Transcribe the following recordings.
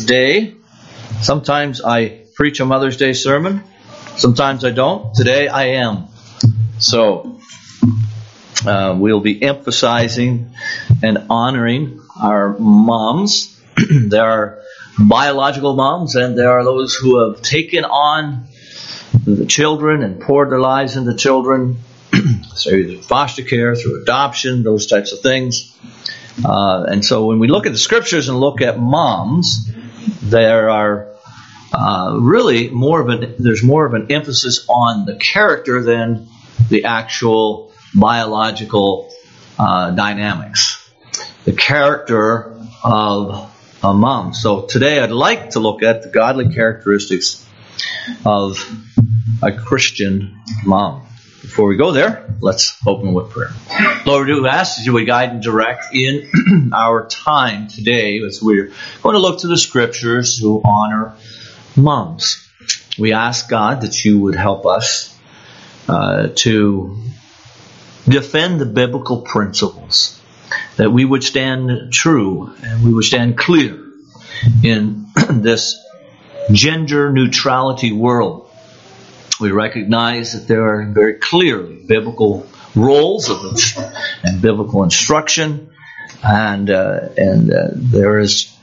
Day. Sometimes I preach a Mother's Day sermon. Sometimes I don't. Today I am. So we'll be emphasizing and honoring our moms. There are biological moms, and there are those who have taken on the children and poured their lives into children through foster care, through adoption, those types of things. And so when we look at the scriptures and look at moms, there are there's more of an emphasis on the character than the actual biological dynamics. The character of a mom. So today I'd like to look at the godly characteristics of a Christian mom. Before we go there, let's open with prayer. Lord, we do ask that you would guide and direct in our time today as we're going to look to the scriptures to honor moms. We ask, God, that you would help us to defend the biblical principles, that we would stand true and we would stand clear in this gender neutrality world. We recognize that there are very clear biblical roles and biblical instruction, and there is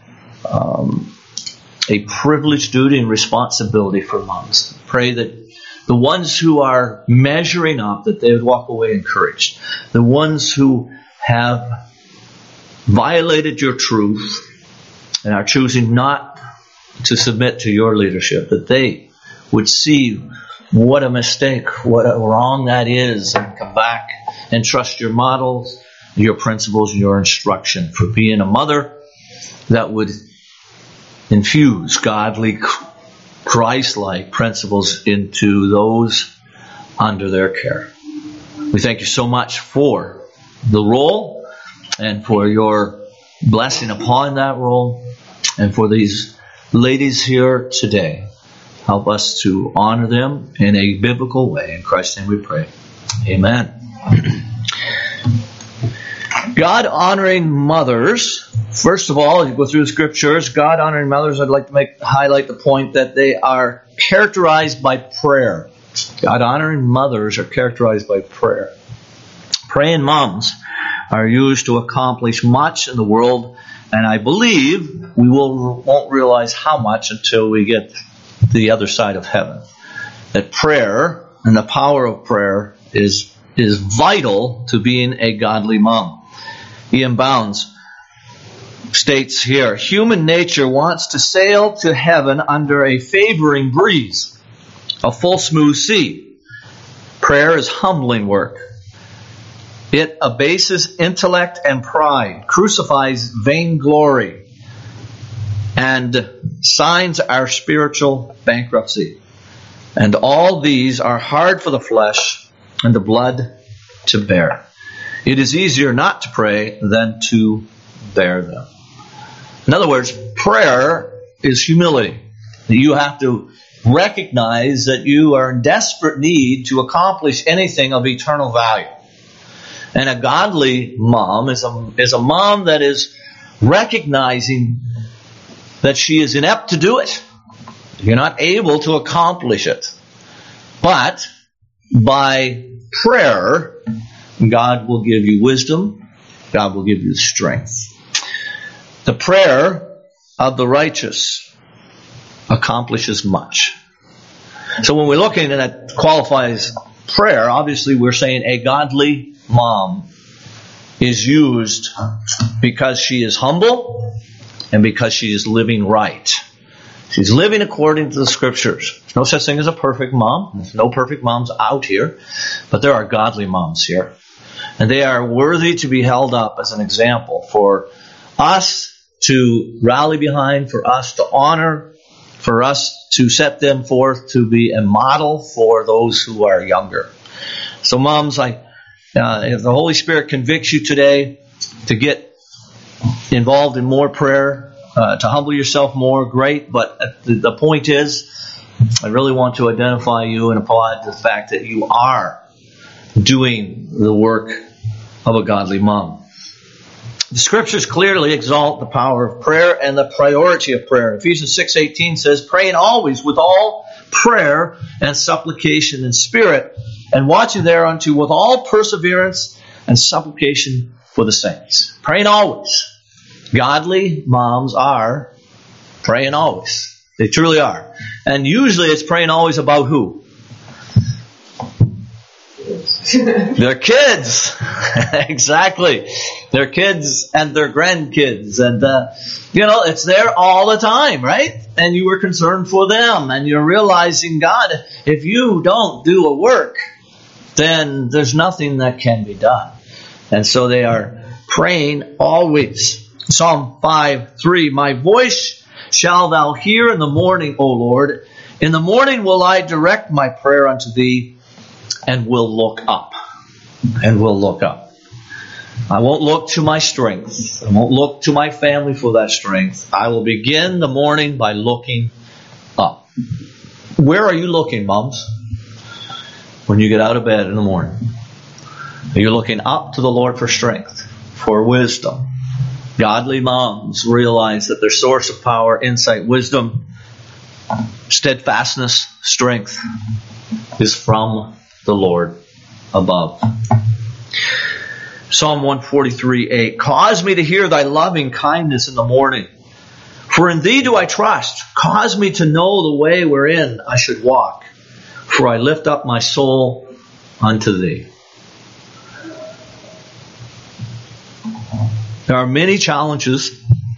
a privileged duty and responsibility for moms. Pray that the ones who are measuring up, that they would walk away encouraged. The ones who have violated your truth and are choosing not to submit to your leadership, that they would see what a mistake, what a wrong that is, and come back and trust your models, your principles, and your instruction for being a mother that would infuse godly, Christ-like principles into those under their care. We thank you so much for the role and for your blessing upon that role and for these ladies here today. Help us to honor them in a biblical way. In Christ's name we pray. Amen. God honoring mothers. First of all, as you go through the scriptures, God honoring mothers, I'd like to highlight the point that they are characterized by prayer. God honoring mothers are characterized by prayer. Praying moms are used to accomplish much in the world, and I believe we won't realize how much until we get to the other side of heaven. That prayer and the power of prayer is vital to being a godly mom. Ian Bounds states here, human nature wants to sail to heaven under a favoring breeze, a full smooth sea. Prayer is humbling work. It abases intellect and pride, crucifies vainglory, and signs our spiritual bankruptcy. And all these are hard for the flesh and the blood to bear. It is easier not to pray than to bear them. In other words, prayer is humility. You have to recognize that you are in desperate need to accomplish anything of eternal value. And a godly mom is a mom that is recognizing that she is inept to do it. You're not able to accomplish it. But by prayer, God will give you wisdom. God will give you strength. The prayer of the righteous accomplishes much. So when we're looking at qualifies prayer, obviously we're saying a godly mom is used because she is humble and because she is living right. She's living according to the scriptures. There's no such thing as a perfect mom. There's no perfect moms out here, but there are godly moms here. And they are worthy to be held up as an example for us to rally behind, for us to honor, for us to set them forth to be a model for those who are younger. So moms, if the Holy Spirit convicts you today to get involved in more prayer, to humble yourself more, great. But the point is, I really want to identify you and applaud the fact that you are doing the work of a godly mom. The Scriptures clearly exalt the power of prayer and the priority of prayer. Ephesians 6:18 says, praying always with all prayer and supplication in spirit, and watching thereunto with all perseverance and supplication for the saints. Praying always. Godly moms are praying always. They truly are. And usually it's praying always about who? Their kids. Exactly. Their kids and their grandkids. And, it's there all the time, right? And you were concerned for them. And you're realizing, God, if you don't do a work, then there's nothing that can be done. And so they are praying always. Psalm 5:3, my voice shall thou hear in the morning, O Lord. In the morning will I direct my prayer unto thee, and will look up. And will look up. I won't look to my strength. I won't look to my family for that strength. I will begin the morning by looking up. Where are you looking, moms? When you get out of bed in the morning? Are you looking up to the Lord for strength, for wisdom? Godly moms realize that their source of power, insight, wisdom, steadfastness, strength is from the Lord above. Psalm 143:8. Cause me to hear thy loving kindness in the morning, for in thee do I trust. Cause me to know the way wherein I should walk, for I lift up my soul unto thee. There are many challenges.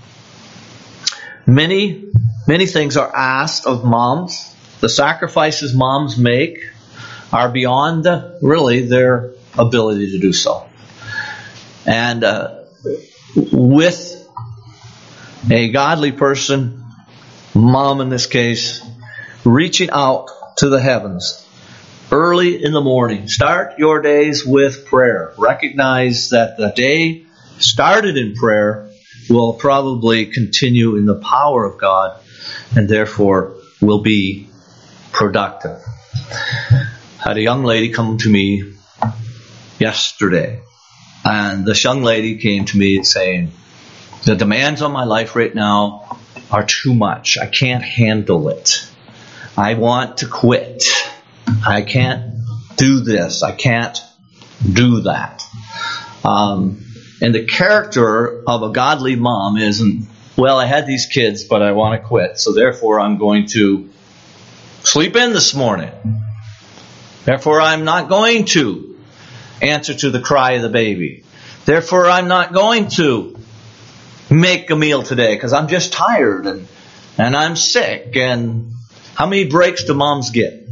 Many things are asked of moms. The sacrifices moms make are beyond really their ability to do so. And with a godly person, mom in this case, reaching out to the heavens early in the morning. Start your days with prayer. Recognize that the day started in prayer will probably continue in the power of God, and therefore will be productive. I had a young lady come to me yesterday, and this young lady came to me saying, the demands on my life right now are too much. I can't handle it. I want to quit. I can't do this. I can't do that. And the character of a godly mom isn't, well, I had these kids, but I want to quit, so therefore I'm going to sleep in this morning. Therefore I'm not going to answer to the cry of the baby. Therefore I'm not going to make a meal today because I'm just tired and I'm sick. And how many breaks do moms get?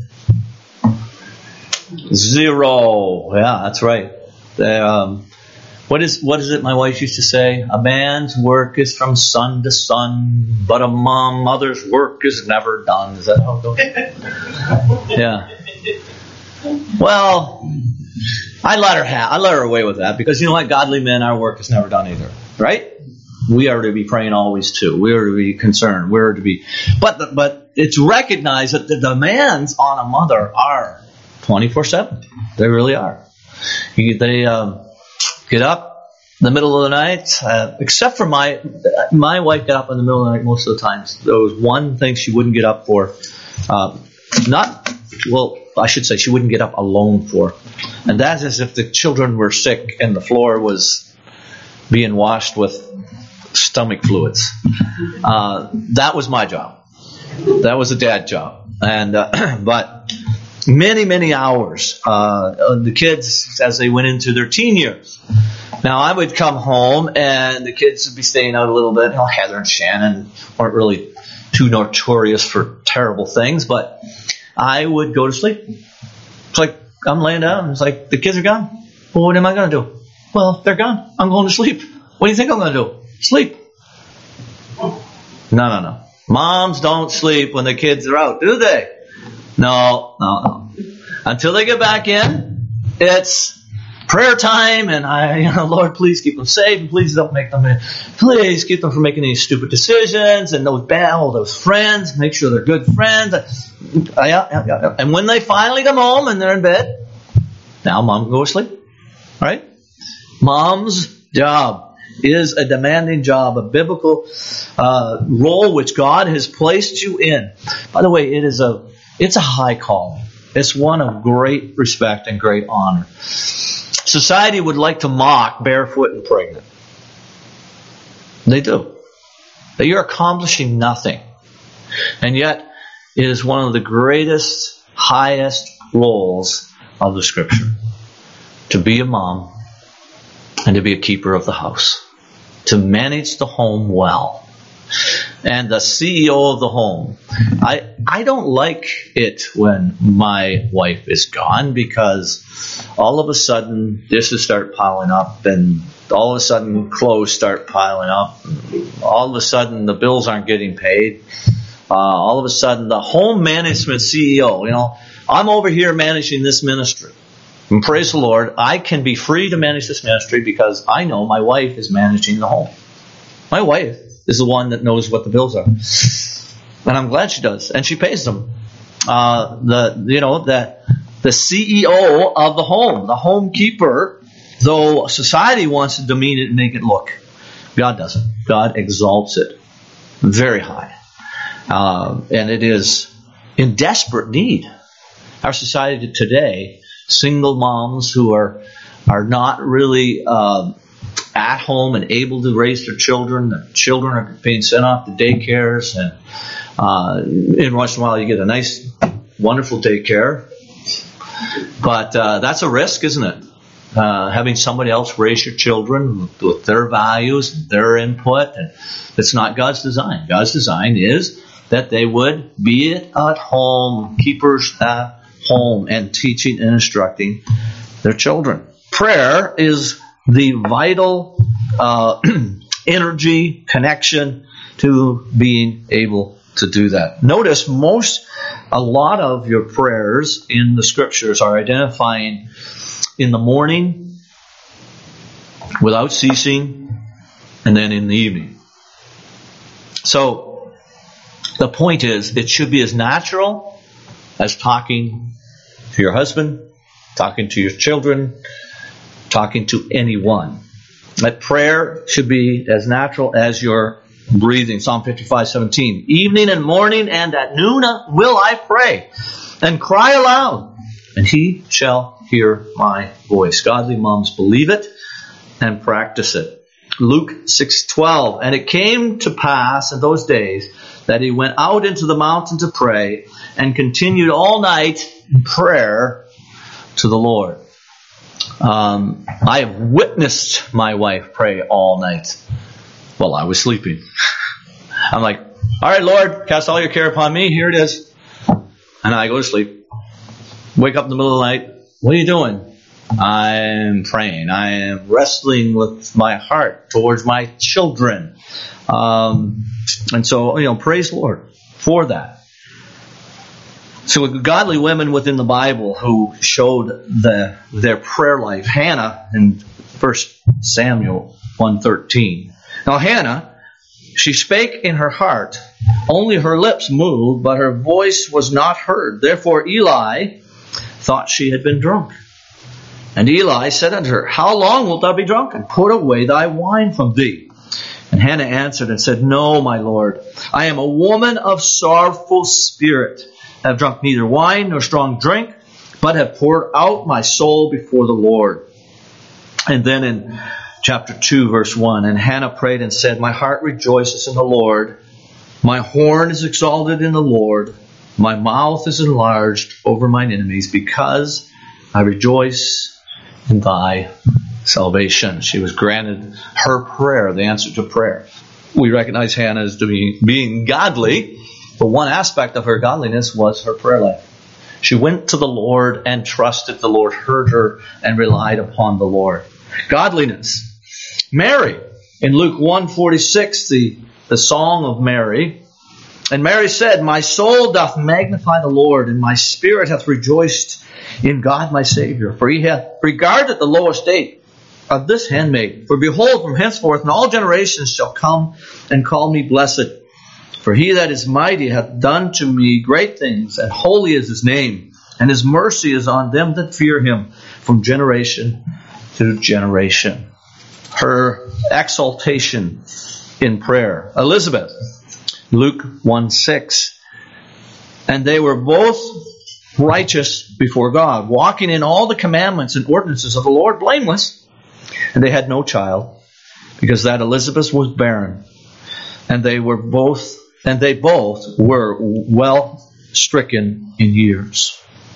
0. Yeah, that's right. What is it my wife used to say? A man's work is from sun to sun, but a mother's work is never done. Is that how it goes? Yeah. Well, I let her away with that because you know what? Godly men, our work is never done either. Right? We are to be praying always too. We are to be concerned. We are to be, but it's recognized that the demands on a mother are 24/7. They really are. They get up in the middle of the night, except for my wife got up in the middle of the night most of the times. There was one thing she wouldn't get up for. I should say she wouldn't get up alone for. And that is if the children were sick and the floor was being washed with stomach fluids. That was my job. That was a dad job. And but many hours. The kids, as they went into their teen years. Now, I would come home, and the kids would be staying out a little bit. Heather and Shannon weren't really too notorious for terrible things, but I would go to sleep. It's like, I'm laying down, and it's like, the kids are gone. Well, what am I going to do? Well, they're gone. I'm going to sleep. What do you think I'm going to do? Sleep. No. Moms don't sleep when the kids are out, do they? No. Until they get back in, it's prayer time, and Lord, please keep them safe, and please please keep them from making any stupid decisions, and all those friends, make sure they're good friends. And when they finally come home and they're in bed, now mom can go to sleep. Right? Mom's job is a demanding job, a biblical role which God has placed you in. By the way, it's a high calling. It's one of great respect and great honor. Society would like to mock barefoot and pregnant. They do. That you're accomplishing nothing. And yet, it is one of the greatest, highest roles of the Scripture. To be a mom and to be a keeper of the house. To manage the home well. And the CEO of the home. I don't like it when my wife is gone, because all of a sudden dishes start piling up, and all of a sudden clothes start piling up. All of a sudden the bills aren't getting paid. All of a sudden the home management CEO, I'm over here managing this ministry. And praise the Lord, I can be free to manage this ministry because I know my wife is managing the home. My wife is the one that knows what the bills are. And I'm glad she does. And she pays them. The CEO of the home, the home keeper, though society wants to demean it and make it look, God doesn't. God exalts it very high. And it is in desperate need. Our society today, single moms who are not really at home and able to raise their children. The children are being sent off to daycares, and every once in a while you get a nice, wonderful daycare. But that's a risk, isn't it? Having somebody else raise your children with their values, their input, and it's not God's design. God's design is that they would be at home, keepers at home, and teaching and instructing their children. Prayer is the vital energy connection to being able to do that. Notice a lot of your prayers in the Scriptures are identifying in the morning, without ceasing, and then in the evening. So the point is, it should be as natural as talking to your husband, talking to your children, talking to anyone. That prayer should be as natural as your breathing. Psalm 55:17. Evening and morning and at noon will I pray and cry aloud, and he shall hear my voice. Godly moms believe it and practice it. Luke 6:12. And it came to pass in those days that he went out into the mountain to pray and continued all night in prayer to the Lord. I have witnessed my wife pray all night while I was sleeping. I'm like, all right, Lord, cast all your care upon me. Here it is. And I go to sleep. Wake up in the middle of the night. What are you doing? I'm praying. I am wrestling with my heart towards my children. And so, praise the Lord for that. So godly women within the Bible who showed their prayer life. Hannah in 1 Samuel 1:13. Now Hannah, she spake in her heart, only her lips moved, but her voice was not heard. Therefore Eli thought she had been drunk. And Eli said unto her, How long wilt thou be drunken? Put away thy wine from thee. And Hannah answered and said, No, my Lord, I am a woman of sorrowful spirit. I have drunk neither wine nor strong drink, but have poured out my soul before the Lord. And then in chapter 2, verse 1, and Hannah prayed and said, My heart rejoices in the Lord. My horn is exalted in the Lord. My mouth is enlarged over mine enemies, because I rejoice in thy salvation. She was granted her prayer, the answer to prayer. We recognize Hannah as being godly, but one aspect of her godliness was her prayer life. She went to the Lord and trusted the Lord, heard her, and relied upon the Lord. Godliness. Mary, in Luke 1:46, the song of Mary. And Mary said, My soul doth magnify the Lord, and my spirit hath rejoiced in God my Savior. For he hath regarded the low estate of this handmaid. For behold, from henceforth in all generations shall come and call me blessed. For he that is mighty hath done to me great things, and holy is his name, and his mercy is on them that fear him from generation to generation. her exaltation in prayer. Elizabeth, Luke 1:6. And they were both righteous before God, walking in all the commandments and ordinances of the Lord blameless. And they had no child, because that Elizabeth was barren. And they both were well stricken in years.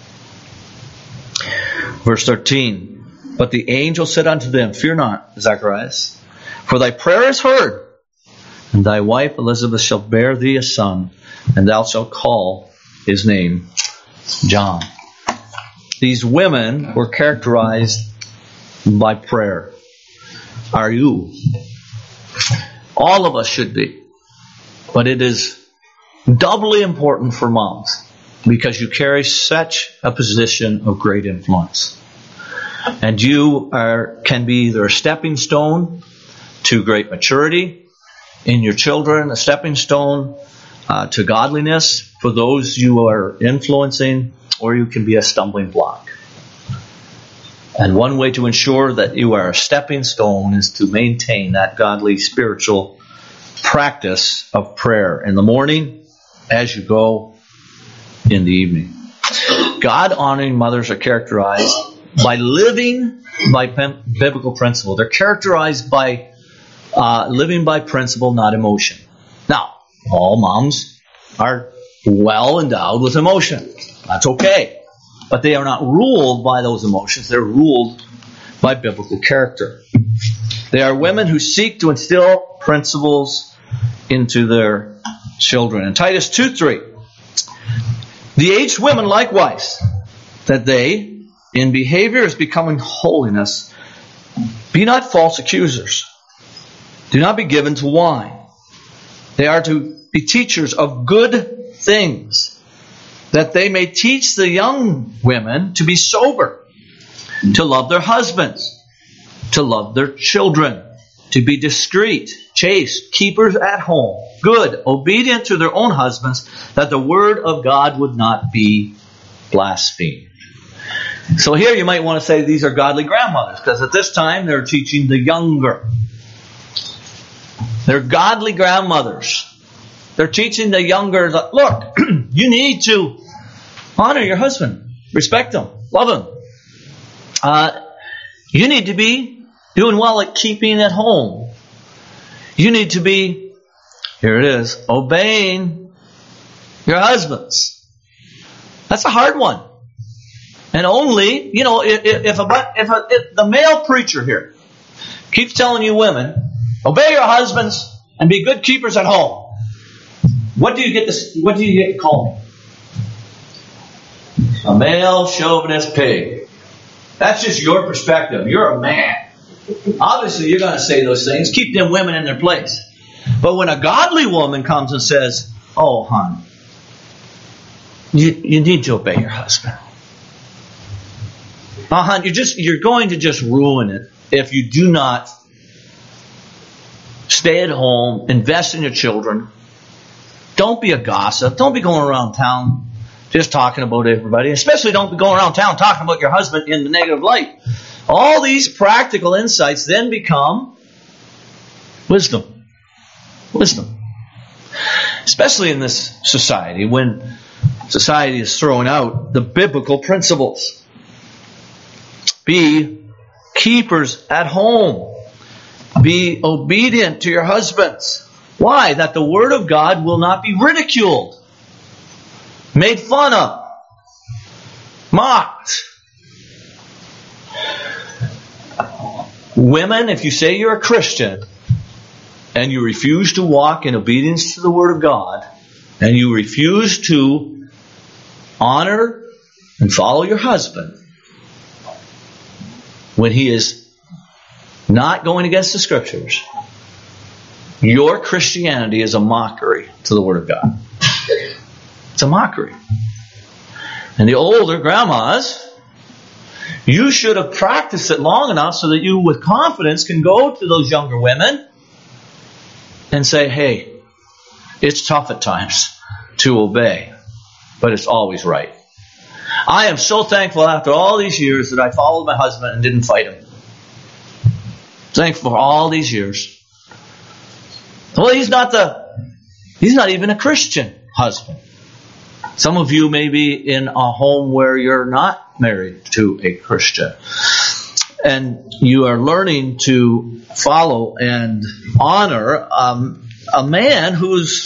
Verse 13. But the angel said unto them, Fear not, Zacharias, for thy prayer is heard, and thy wife Elizabeth shall bear thee a son, and thou shalt call his name John. These women were characterized by prayer. Are you? All of us should be. But it is doubly important for moms, because you carry such a position of great influence. And you can be either a stepping stone to great maturity in your children, a stepping stone to godliness for those you are influencing, or you can be a stumbling block. And one way to ensure that you are a stepping stone is to maintain that godly spiritual practice of prayer in the morning, as you go in the evening. God-honoring mothers are characterized by living by biblical principle. They're characterized by living by principle, not emotion. Now, all moms are well endowed with emotion. That's okay. But they are not ruled by those emotions. They're ruled by biblical character. They are women who seek to instill principles into their children. In Titus 2:3, the aged women likewise, that they, in behavior as becoming holiness, be not false accusers. Do not be given to wine. They are to be teachers of good things, that they may teach the young women to be sober, to love their husbands, to love their children, to be discreet, chaste, keepers at home, good, obedient to their own husbands, that the word of God would not be blasphemed. So here you might want to say these are godly grandmothers, because at this time they're teaching the younger. They're godly grandmothers. They're teaching the younger that, look, you need to honor your husband, respect him, love him. You need to be doing well at keeping at home. You need to be, here it is, obeying your husbands. That's a hard one. And only, if the male preacher here keeps telling you women, obey your husbands and be good keepers at home, what do you get called? A male chauvinist pig. That's just your perspective. You're a man. Obviously, you're going to say those things. Keep them women in their place. But when a godly woman comes and says, oh, hon, you need to obey your husband. Oh, hon, you're going to just ruin it if you do not stay at home, invest in your children. Don't be a gossip. Don't be going around town just talking about everybody. Especially don't be going around town talking about your husband in the negative light. All these practical insights then become wisdom. Wisdom. Especially in this society, when society is throwing out the biblical principles. Be keepers at home. Be obedient to your husbands. Why? That the word of God will not be ridiculed, made fun of, mocked. Women, if you say you're a Christian and you refuse to walk in obedience to the word of God, and you refuse to honor and follow your husband when he is not going against the Scriptures, your Christianity is a mockery to the Word of God. It's a mockery. And the older grandmas, you should have practiced it long enough so that you with confidence can go to those younger women and say, hey, it's tough at times to obey, but it's always right. I am so thankful after all these years that I followed my husband and didn't fight him. Thankful for all these years. Well, he's not even a Christian husband. Some of you may be in a home where you're not married to a Christian. And you are learning to follow and honor a man who's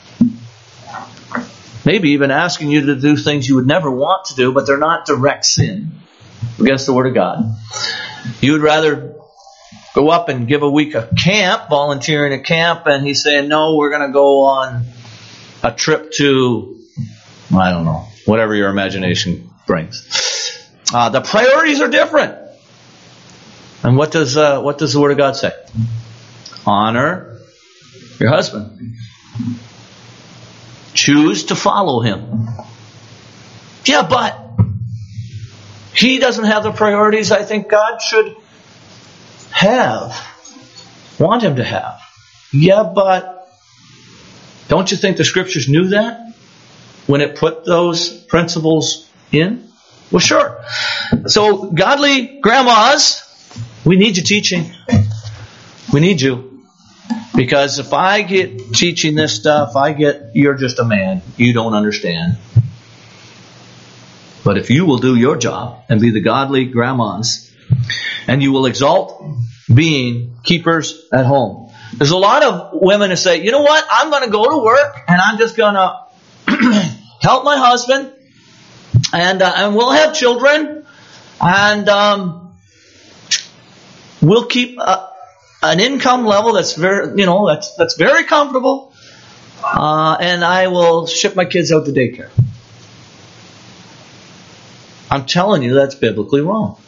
maybe even asking you to do things you would never want to do, but they're not direct sin against the Word of God. You would rather go up and give a week of camp, volunteering at camp, and he's saying, no, we're going to go on a trip to, I don't know, whatever your imagination brings. The priorities are different. And what does the Word of God say? Honor your husband. Choose to follow him. Yeah, but he doesn't have the priorities I think God should want him to have. Yeah, but don't you think the Scriptures knew that when it put those principles in? Well, sure. So, godly grandmas, we need you teaching. We need you. Because if I get teaching this stuff, you're just a man. You don't understand. But if you will do your job and be the godly grandmas, and you will exalt being keepers at home. There's a lot of women who say, you know what, I'm going to go to work and I'm just going to help my husband and we'll have children and we'll keep an income level that's very, that's very comfortable, and I will ship my kids out to daycare. I'm telling you, that's biblically wrong.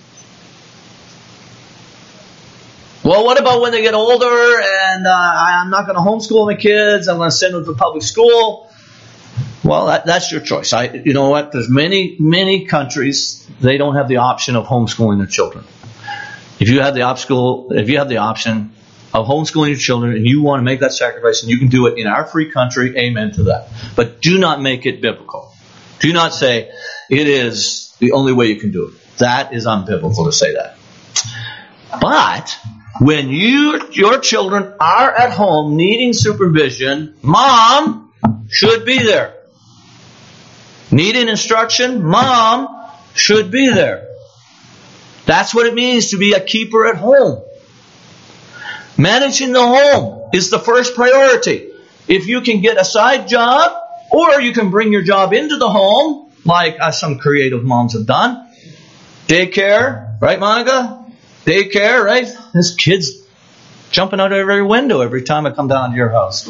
Well, what about when they get older and I'm not going to homeschool my kids, I'm going to send them to public school? Well, that's your choice. You know what? There's many countries, they don't have the option of homeschooling their children. If you have the option of homeschooling your children and you want to make that sacrifice and you can do it in our free country, amen to that. But do not make it biblical. Do not say it is the only way you can do it. That is unbiblical to say that. But when your children are at home needing supervision, mom should be there. Needing instruction, mom should be there. That's what it means to be a keeper at home. Managing the home is the first priority. If you can get a side job, or you can bring your job into the home, like some creative moms have done. Daycare, right, Monica? Daycare, right? This kid's jumping out of every window every time I come down to your house.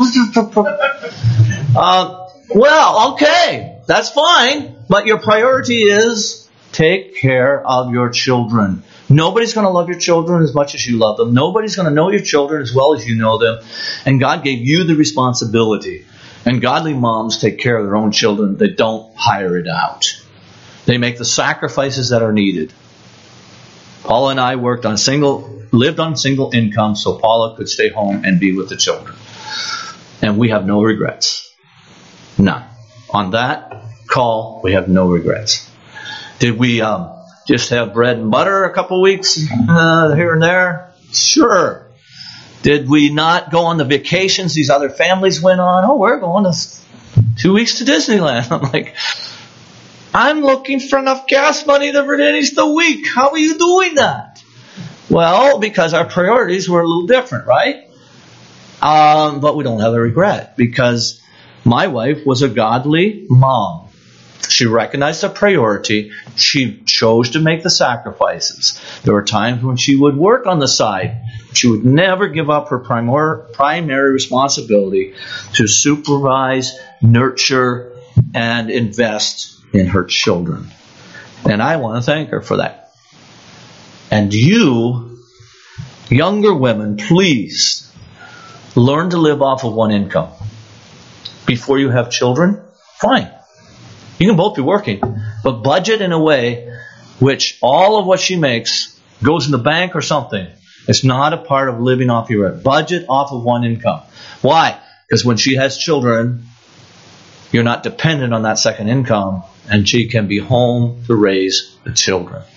Well, okay, that's fine, but your priority is take care of your children. Nobody's going to love your children as much as you love them. Nobody's going to know your children as well as you know them. And God gave you the responsibility. And godly moms take care of their own children. They don't hire it out. They make the sacrifices that are needed. Paula and I lived on single income so Paula could stay home and be with the children. And we have no regrets. None. On that call, we have no regrets. Did we just have bread and butter a couple weeks here and there? Sure. Did we not go on the vacations these other families went on? Oh, we're going 2 weeks to Disneyland. I'm like, I'm looking for enough gas money to finish the week. How are you doing that? Well, because our priorities were a little different, right? But we don't have a regret because my wife was a godly mom. She recognized the priority. She chose to make the sacrifices. There were times when she would work on the side. She would never give up her primary responsibility to supervise, nurture, and invest in her children. And I want to thank her for that. And you, younger women, please learn to live off of one income. Before you have children, fine. You can both be working, but budget in a way which all of what she makes goes in the bank or something. It's not a part of living off your budget off of one income. Why? Because when she has children, you're not dependent on that second income, and she can be home to raise the children.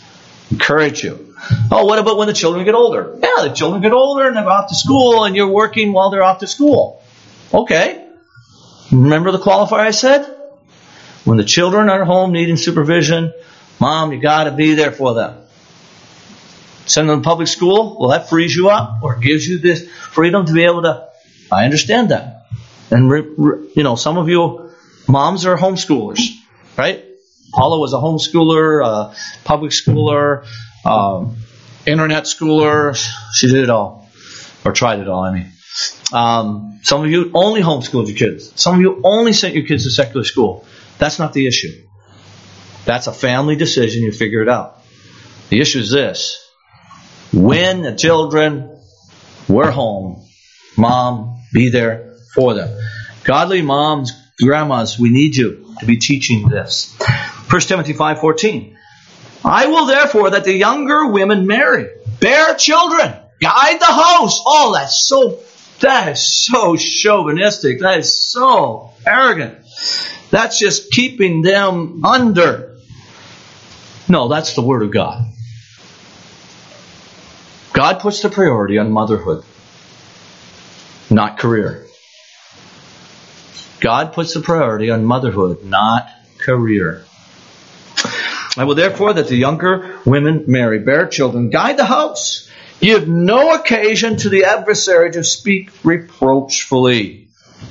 Encourage you. Oh, what about when the children get older? Yeah, the children get older and they're off to school and you're working while they're off to school. Okay. Remember the qualifier I said? When the children are home needing supervision, Mom, you got to be there for them. Send them to public school? Well, that frees you up or gives you this freedom to be able to... I understand that. And, some of you moms are homeschoolers, right? Paula was a homeschooler, public schooler, internet schooler. She did it all. Or tried it all, I mean. Some of you only homeschooled your kids. Some of you only sent your kids to secular school. That's not the issue. That's a family decision. You figure it out. The issue is this. When the children were home, Mom, be there for them. Godly moms, grandmas, we need you to be teaching this. 1 Timothy 5:14. I will therefore that the younger women marry, bear children, guide the house. Oh, that is so chauvinistic. That is so arrogant. That's just keeping them under. No, that's the Word of God. God puts the priority on motherhood, not career. God puts the priority on motherhood, not career. I will therefore that the younger women marry, bear children, guide the house, give no occasion to the adversary to speak reproachfully.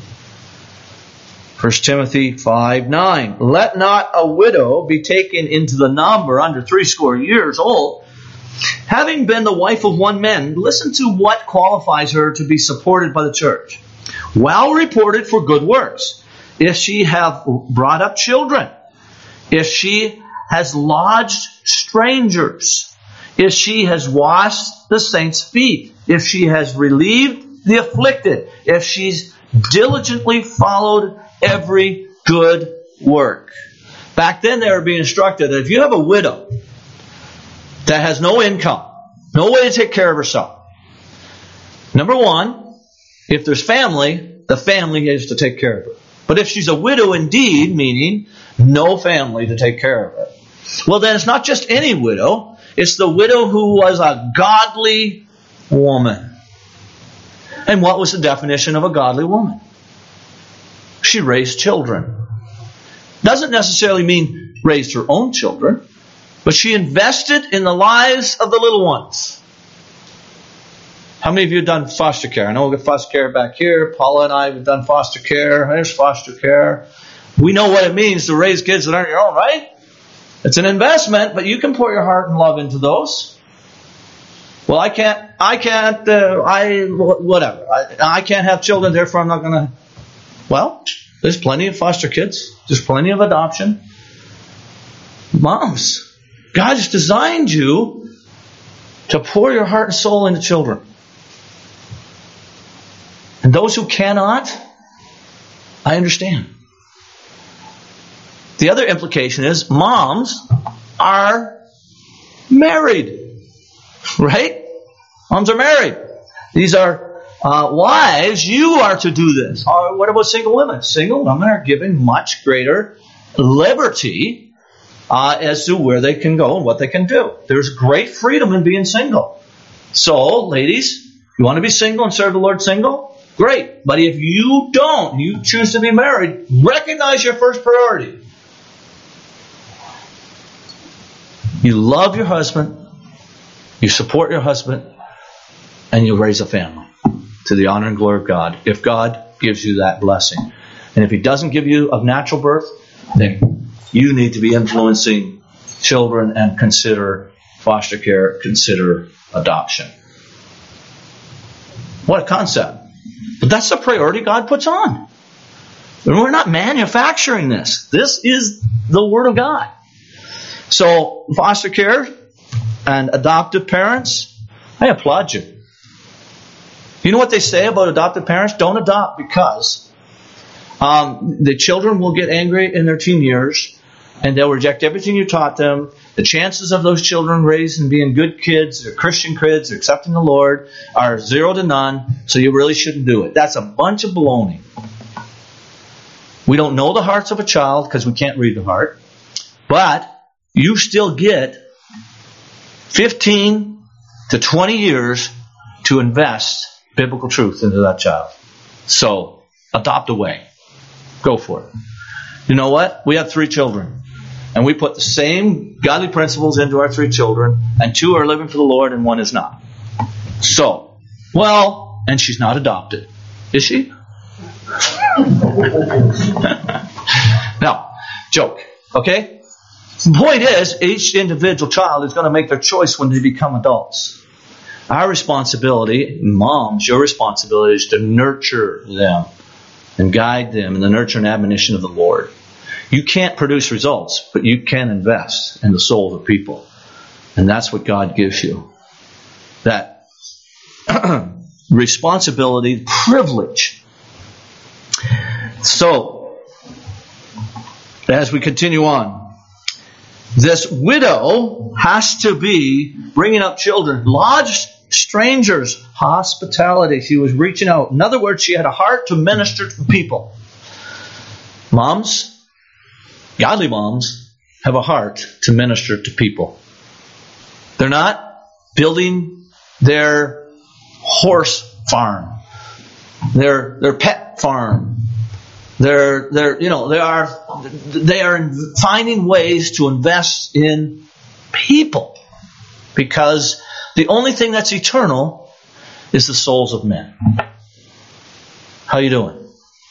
1 Timothy 5:9. Let not a widow be taken into the number under 60 years old, having been the wife of one man. Listen to what qualifies her to be supported by the church. Well reported for good works. If she have brought up children, if she has lodged strangers, if she has washed the saints' feet, if she has relieved the afflicted, if she's diligently followed every good work. Back then they were being instructed that if you have a widow that has no income, no way to take care of herself, number one, if there's family, the family is to take care of her. But if she's a widow indeed, meaning no family to take care of her, well then it's not just any widow, it's the widow who was a godly woman. And what was the definition of a godly woman? She raised children. Doesn't necessarily mean raised her own children, but she invested in the lives of the little ones. How many of you have done foster care? I know we've got foster care back here. Paula and I have done foster care. There's foster care. We know what it means to raise kids that aren't your own, right? It's an investment, but you can pour your heart and love into those. Well, I can't have children, therefore I'm not going to. Well, there's plenty of foster kids. There's plenty of adoption. Moms, God has designed you to pour your heart and soul into children. And those who cannot, I understand. The other implication is moms are married. Right? Moms are married. These are wives. You are to do this. What about single women? Single women are given much greater liberty as to where they can go and what they can do. There's great freedom in being single. So, ladies, you want to be single and serve the Lord single? Great. But if you don't, you choose to be married, recognize your first priority. You love your husband, you support your husband, and you raise a family to the honor and glory of God, if God gives you that blessing. And if He doesn't give you of natural birth, then you need to be influencing children and consider foster care, consider adoption. What a concept. But that's the priority God puts on. And we're not manufacturing this. This is the Word of God. So, foster care and adoptive parents, I applaud you. You know what they say about adoptive parents? Don't adopt because the children will get angry in their teen years and they'll reject everything you taught them. The chances of those children raised and being good kids, they're Christian kids, they're accepting the Lord, are 0 to none, so you really shouldn't do it. That's a bunch of baloney. We don't know the hearts of a child because we can't read the heart, but you still get 15 to 20 years to invest biblical truth into that child. So, adopt away. Go for it. You know what? We have 3 children. And we put the same godly principles into our 3 children. And 2 are living for the Lord and 1 is not. So, and she's not adopted. Is she? No. Joke. Okay? The point is, each individual child is going to make their choice when they become adults. Our responsibility, moms, your responsibility is to nurture them and guide them in the nurture and admonition of the Lord. You can't produce results, but you can invest in the souls of people. And that's what God gives you. That responsibility, privilege. So, as we continue on, this widow has to be bringing up children, lodged strangers, hospitality. She was reaching out. In other words, she had a heart to minister to people. Moms, godly moms, have a heart to minister to people. They're not building their horse farm, their pet farm. They are finding ways to invest in people, because the only thing that's eternal is the souls of men. How you doing,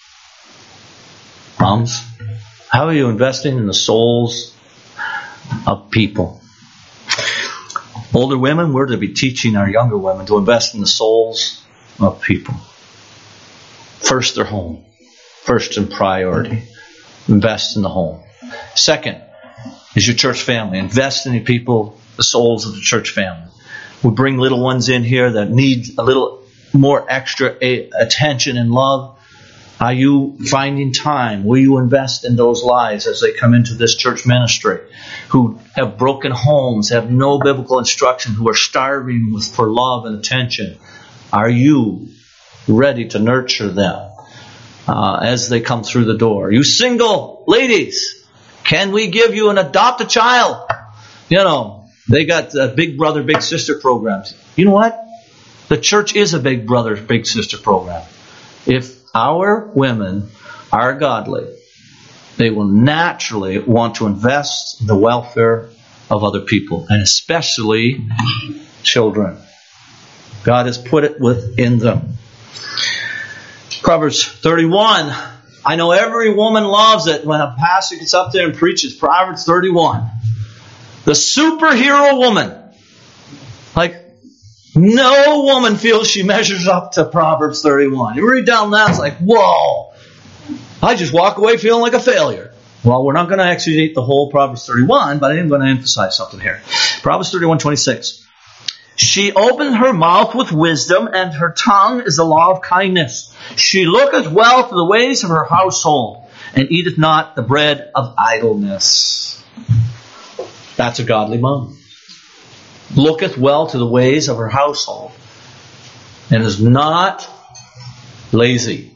moms? How are you investing in the souls of people? Older women, we're to be teaching our younger women to invest in the souls of people. First, their home. First in priority. Invest in the home. Second is your church family. Invest in the people, the souls of the church family. We bring little ones in here that need a little more extra attention and love. Are you finding time? Will you invest in those lives as they come into this church ministry, who have broken homes, have no biblical instruction, who are starving for love and attention? Are you ready to nurture them as they come through the door? You single ladies, can we give you an adopt a child? They got big brother, big sister programs. You know what? The church is a big brother, big sister program. If our women are godly, they will naturally want to invest in the welfare of other people, and especially children. God has put it within them. Proverbs 31. I know every woman loves it when a pastor gets up there and preaches Proverbs 31. The superhero woman. Like, no woman feels she measures up to Proverbs 31. You read down that, it's like, whoa. I just walk away feeling like a failure. Well, we're not going to exegete the whole Proverbs 31, but I am going to emphasize something here. Proverbs 31:26. She opened her mouth with wisdom, and her tongue is the law of kindness. She looketh well to the ways of her household, and eateth not the bread of idleness. That's a godly mom. Looketh well to the ways of her household, and is not lazy.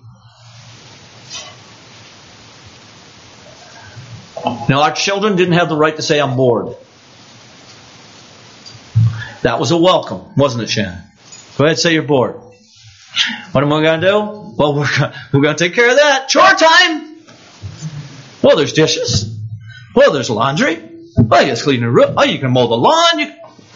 Now, our children didn't have the right to say, I'm bored. That was a welcome, wasn't it, Shannon? Go ahead and say you're bored. What am I going to do? Well, we're going to take care of that. Chore time! Well, there's dishes. Well, there's laundry. Well, you just clean the room. Oh, you can mow the lawn.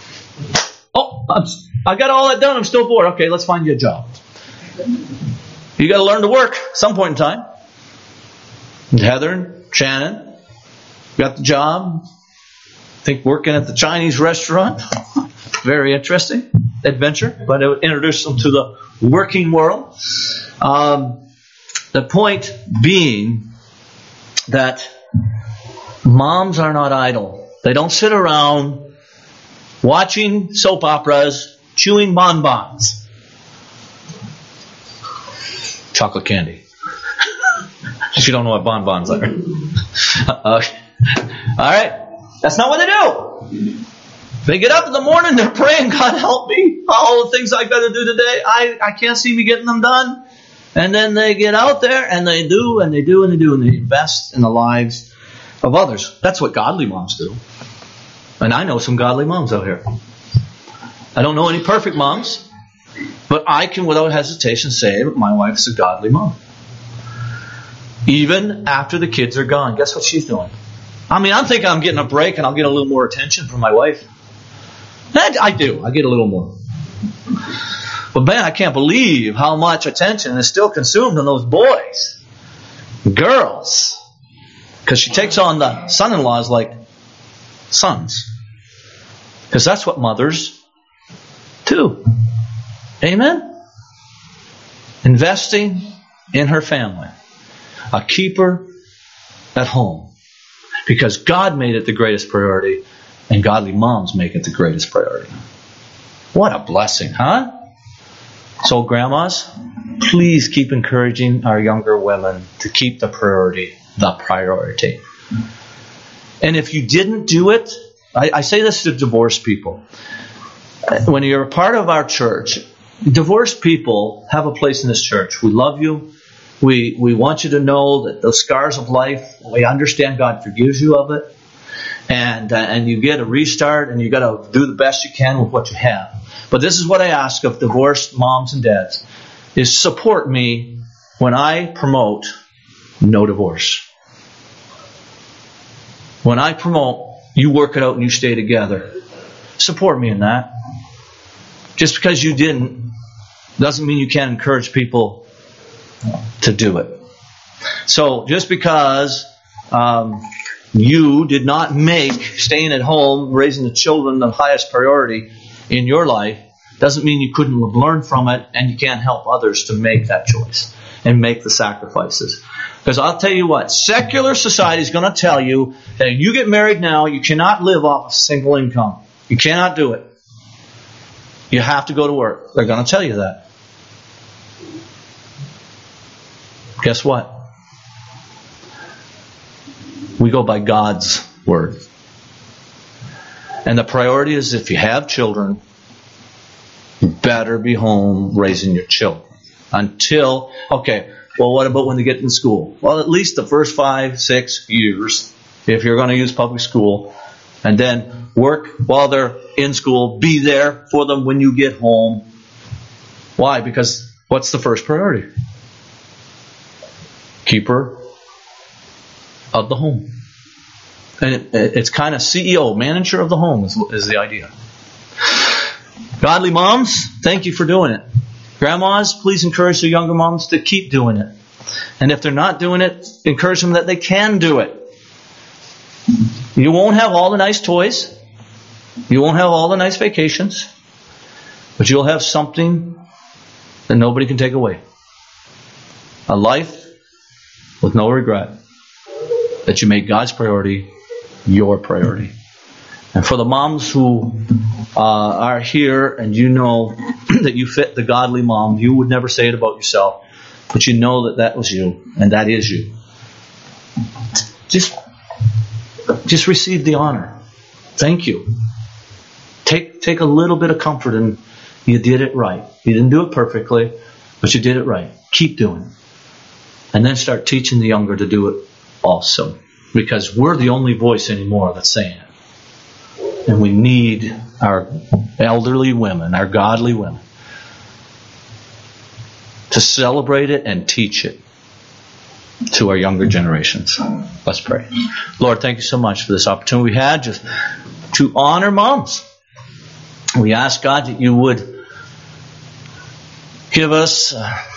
I got all that done. I'm still bored. Okay, let's find you a job. You got to learn to work at some point in time. And Heather and Shannon got the job. I think working at the Chinese restaurant. Very interesting adventure, but it introduced them to the working world. The point being that moms are not idle. They don't sit around watching soap operas, chewing bonbons. Chocolate candy. If you don't know what bonbons are. Okay. All right. That's not what they do. They get up in the morning, they're praying, God help me. All the things I got to do today, I can't see me getting them done. And then they get out there and they do, and they do, and they do, and they invest in the lives of others. That's what godly moms do. And I know some godly moms out here. I don't know any perfect moms, but I can without hesitation say that my wife's a godly mom. Even after the kids are gone, guess what she's doing? I mean, I'm thinking I'm getting a break and I'll get a little more attention from my wife. I do. I get a little more. But man, I can't believe how much attention is still consumed on those boys. Girls. Because she takes on the son-in-laws like sons. Because that's what mothers do. Amen? Investing in her family. A keeper at home. Because God made it the greatest priority, and godly moms make it the greatest priority. What a blessing, huh? So grandmas, please keep encouraging our younger women to keep the priority the priority. And if you didn't do it, I say this to divorced people. When you're a part of our church, divorced people have a place in this church. We love you. We want you to know that those scars of life, we understand God forgives you of it. And you get a restart, and you got to do the best you can with what you have. But this is what I ask of divorced moms and dads, is support me when I promote no divorce. When I promote you work it out and you stay together, support me in that. Just because you didn't doesn't mean you can't encourage people to do it. So just because you did not make staying at home, raising the children the highest priority in your life, doesn't mean you couldn't learn from it, and you can't help others to make that choice and make the sacrifices. Because I'll tell you what, secular society is going to tell you that if you get married now, you cannot live off a single income. You cannot do it. You have to go to work. They're going to tell you that. Guess what? We go by God's word. And the priority is, if you have children, you better be home raising your children. Until, okay, well, what about when they get in school? Well, at least the first 5-6 years, if you're going to use public school, and then work while they're in school, be there for them when you get home. Why? Because what's the first priority? Keeper of the home. And it's kind of CEO, manager of the home is the idea. Godly moms, thank you for doing it. Grandmas, please encourage the younger moms to keep doing it. And if they're not doing it, encourage them that they can do it. You won't have all the nice toys. You won't have all the nice vacations. But you'll have something that nobody can take away. A life with no regret. That you make God's priority your priority. And for the moms who are here and you know that you fit the godly mom, you would never say it about yourself, but you know that that was you and that is you. Just receive the honor. Thank you. Take a little bit of comfort in you did it right. You didn't do it perfectly, but you did it right. Keep doing it. And then start teaching the younger to do it also. Because we're the only voice anymore that's saying it. And we need our elderly women, our godly women, to celebrate it and teach it to our younger generations. Let's pray. Lord, thank you so much for this opportunity we had just to honor moms. We ask, God, that you would give us